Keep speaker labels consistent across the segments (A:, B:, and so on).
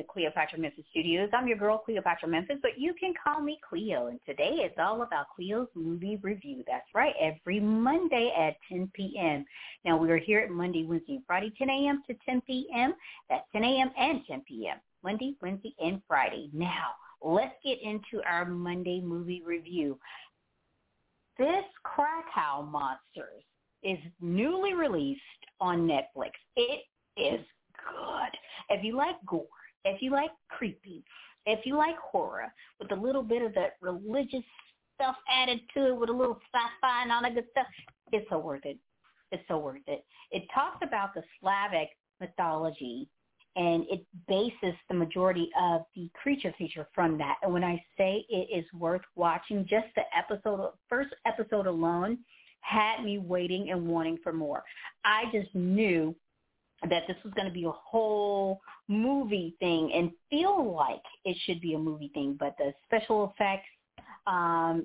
A: Cleopatra Memphis Studios. I'm your girl, Cleopatra Memphis, but you can call me Cleo. And today is all about Cleo's movie review. That's right, every Monday at 10 p.m. Now, we are here at Monday, Wednesday, and Friday, 10 a.m. to 10 p.m. That's 10 a.m. and 10 p.m. Monday, Wednesday, and Friday. Now, let's get into our Monday movie review. This Krakow Monsters is newly released on Netflix. It is good. If you like gore, if you like creepy, if you like horror with a little bit of that religious stuff added to it with a little sci-fi and all that good stuff, it's so worth it. It's so worth it. It talks about the Slavic mythology, and it bases the majority of the creature feature from that. And when I say it is worth watching, just the first episode alone had me waiting and wanting for more. I just knew that this was going to be a whole movie thing and feel like it should be a movie thing, but the special effects and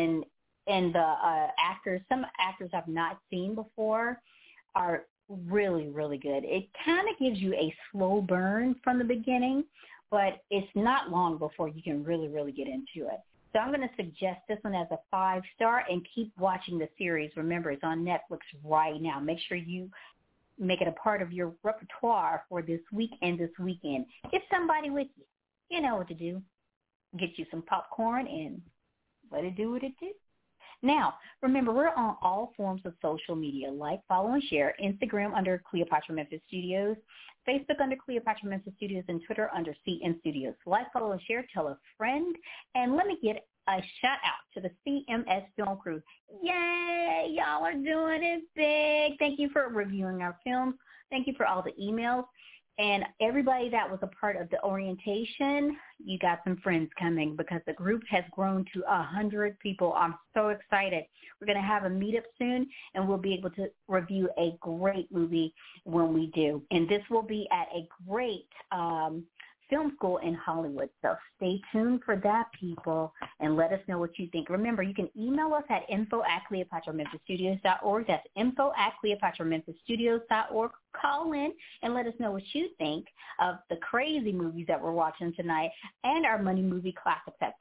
A: the actors, some actors I've not seen before, are really, really good. It kind of gives you a slow burn from the beginning, but it's not long before you can really, really get into it. So I'm going to suggest this one as a 5-star and keep watching the series. Remember, it's on Netflix right now. Make sure you make it a part of your repertoire for this week and this weekend. Get somebody with you. You know what to do. Get you some popcorn and let it do what it do. Now, remember, we're on all forms of social media. Like, follow, and share. Instagram under Cleopatra Memphis Studios, Facebook under Cleopatra Memphis Studios, and Twitter under CM Studios. Like, follow, and share. Tell a friend. And let me get a shout-out to the CMS Film Crew. Yay! Y'all are doing it big. Thank you for reviewing our films. Thank you for all the emails. And everybody that was a part of the orientation, you got some friends coming because the group has grown to 100 people. I'm so excited. We're going to have a meetup soon, and we'll be able to review a great movie when we do. And this will be at a great film school in Hollywood. So stay tuned for that, people, and let us know what you think. Remember, you can email us at info@CleopatraMemphisStudios.org. That's info@CleopatraMemphisStudios.org. Call in and let us know what you think of the crazy movies that we're watching tonight and our Money Movie Classics at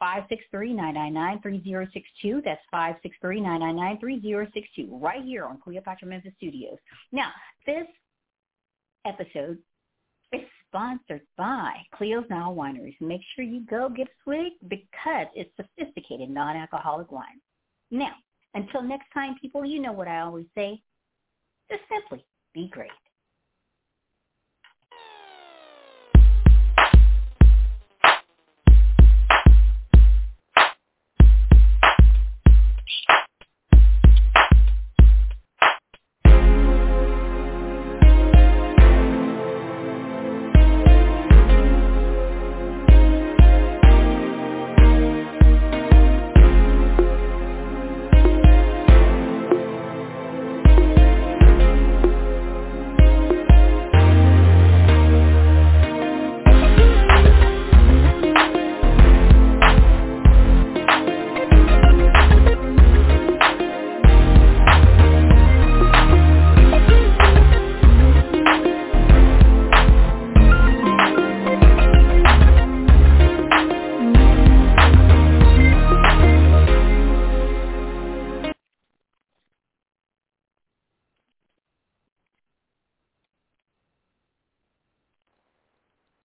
A: 563-999-3062. That's 563-999-3062 right here on Cleopatra Memphis Studios. Now, this episode is sponsored by Cleo's Nile Wineries. Make sure you go get a swig because it's sophisticated non-alcoholic wine. Now, until next time, people, you know what I always say. Just simply be great.